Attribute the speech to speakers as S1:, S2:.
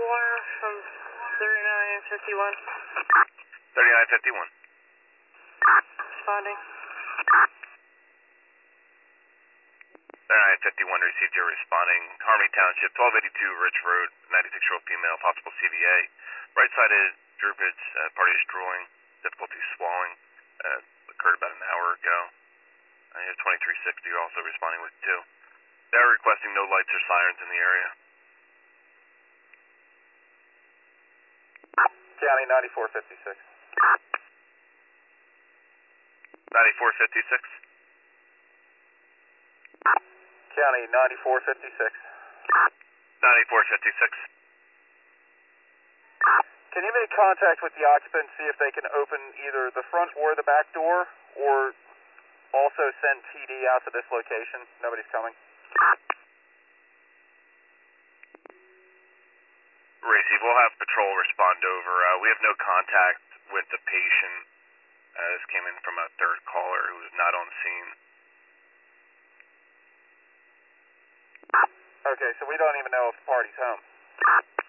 S1: wire from 3951.
S2: 3951.
S1: Responding.
S2: 3951 received your responding. Harmony Township, 1282 Rich Road, 96-year-old female, possible CVA. Right-sided droopage, party is drooling, difficulty swallowing, occurred about an hour ago. You have 2360 also responding with 2. They're requesting no lights or sirens in the area.
S3: County 9456.
S2: 9456.
S3: County 9456.
S2: 9456.
S3: Can you make contact with the occupant, see if they can open either the front or the back door, or also send TD out to this location? Nobody's coming.
S2: Racy, we'll have patrol respond over. We have no contact with the patient. This came in from a third caller who was not on scene.
S3: Okay, so we don't even know if the party's home.